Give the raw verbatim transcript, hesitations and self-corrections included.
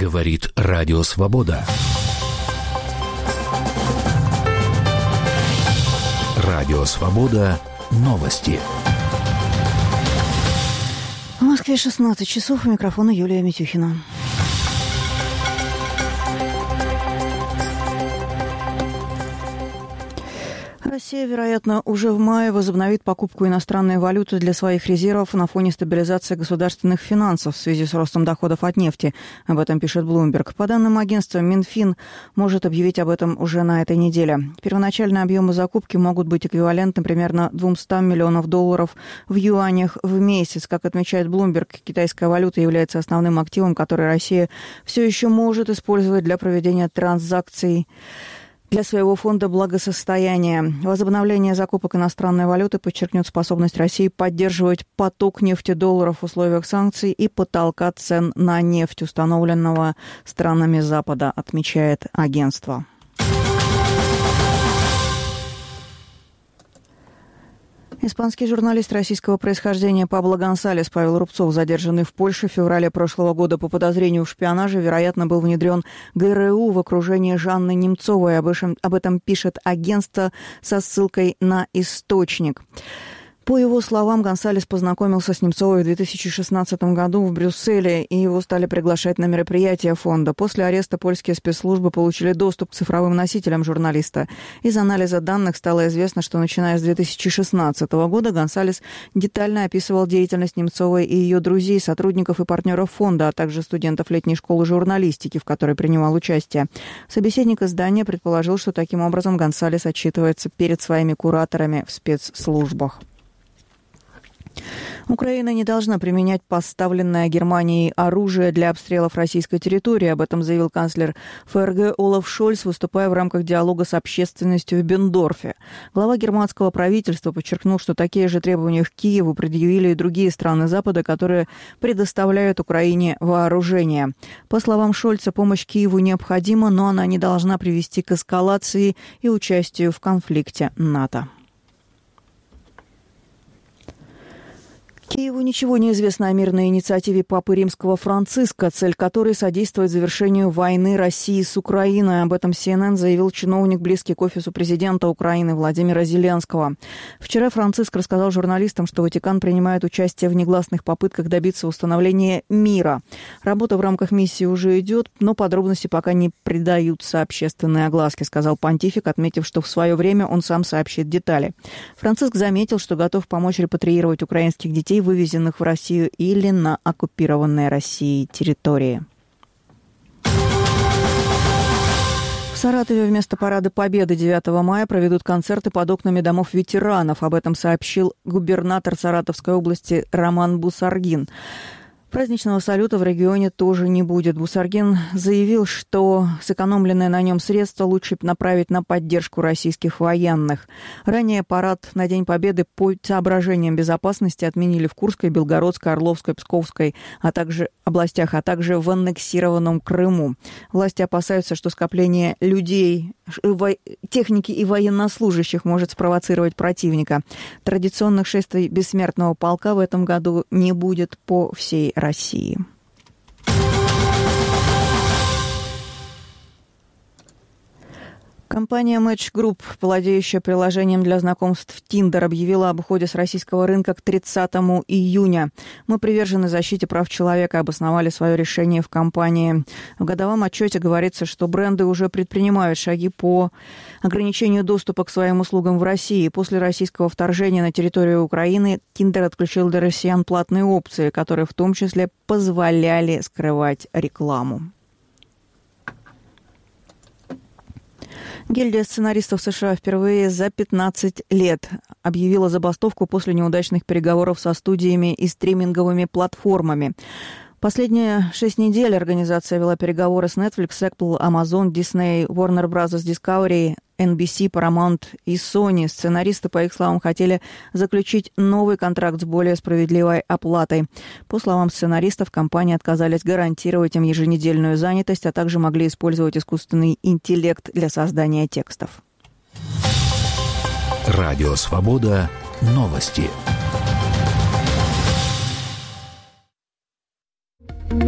Говорит Радио Свобода. Радио Свобода. Новости. В Москве шестнадцать часов. У микрофона Юлия Митюхина. Россия, вероятно, уже в мае возобновит покупку иностранной валюты для своих резервов на фоне стабилизации государственных финансов в связи с ростом доходов от нефти. Об этом пишет Bloomberg. По данным агентства, Минфин может объявить об этом уже на этой неделе. Первоначальные объемы закупки могут быть эквивалентны примерно двести миллионов долларов в юанях в месяц. Как отмечает Bloomberg, китайская валюта является основным активом, который Россия все еще может использовать для проведения транзакций для своего фонда благосостояния. Возобновление закупок иностранной валюты подчеркнет способность России поддерживать поток нефтедолларов в условиях санкций и потолка цен на нефть, установленного странами Запада, отмечает агентство. Испанский журналист российского происхождения Пабло Гонсалес Павел Рубцов, задержанный в Польше в феврале прошлого года по подозрению в шпионаже, вероятно, был внедрен ГРУ в окружении Жанны Немцовой. Об этом, об этом пишет агентство со ссылкой на источник. По его словам, Гонсалес познакомился с Немцовой в две тысячи шестнадцатом году в Брюсселе, и его стали приглашать на мероприятия фонда. После ареста польские спецслужбы получили доступ к цифровым носителям журналиста. Из анализа данных стало известно, что начиная с две тысячи шестнадцатого года Гонсалес детально описывал деятельность Немцовой и ее друзей, сотрудников и партнеров фонда, а также студентов летней школы журналистики, в которой принимал участие. Собеседник издания предположил, что таким образом Гонсалес отчитывается перед своими кураторами в спецслужбах. Украина не должна применять поставленное Германией оружие для обстрелов российской территории. Об этом заявил канцлер ФРГ Олаф Шольц, выступая в рамках диалога с общественностью в Бендорфе. Глава германского правительства подчеркнул, что такие же требования к Киеву предъявили и другие страны Запада, которые предоставляют Украине вооружение. По словам Шольца, помощь Киеву необходима, но она не должна привести к эскалации и участию в конфликте НАТО. Киеву ничего не известно о мирной инициативе Папы Римского Франциска, цель которой содействовать завершению войны России с Украиной. Об этом си эн эн заявил чиновник, близкий к офису президента Украины Владимира Зеленского. Вчера Франциск рассказал журналистам, что Ватикан принимает участие в негласных попытках добиться установления мира. Работа в рамках миссии уже идет, но подробности пока не придаются общественной огласке, сказал понтифик, отметив, что в свое время он сам сообщит детали. Франциск заметил, что готов помочь репатриировать украинских детей, вывезенных в Россию или на оккупированные Россией территории. В Саратове вместо Парада Победы девятого мая проведут концерты под окнами домов ветеранов. Об этом сообщил губернатор Саратовской области Роман Бусаргин. Праздничного салюта в регионе тоже не будет. Бусаргин заявил, что сэкономленные на нем средства лучше направить на поддержку российских военных. Ранее парад на День Победы по соображениям безопасности отменили в Курской, Белгородской, Орловской, Псковской, а также областях, а также в аннексированном Крыму. Власти опасаются, что скопление людей, техники и военнослужащих может спровоцировать противника. Традиционных шествий бессмертного полка в этом году не будет по всей России. Компания Match Group, владеющая приложением для знакомств Tinder, объявила об уходе с российского рынка к тридцатому июня. Мы привержены защите прав человека и обосновали свое решение в компании. В годовом отчете говорится, что бренды уже предпринимают шаги по ограничению доступа к своим услугам в России. После российского вторжения на территорию Украины Tinder отключил для россиян платные опции, которые в том числе позволяли скрывать рекламу. Гильдия сценаристов США впервые за пятнадцать лет объявила забастовку после неудачных переговоров со студиями и стриминговыми платформами. Последние шесть недель организация вела переговоры с Netflix, Apple, Amazon, Disney, Warner Bros. Discovery, эн би си, Paramount и Sony. Сценаристы, по их словам, хотели заключить новый контракт с более справедливой оплатой. По словам сценаристов, компании отказались гарантировать им еженедельную занятость, а также могли использовать искусственный интеллект для создания текстов. Радио Свобода. Новости.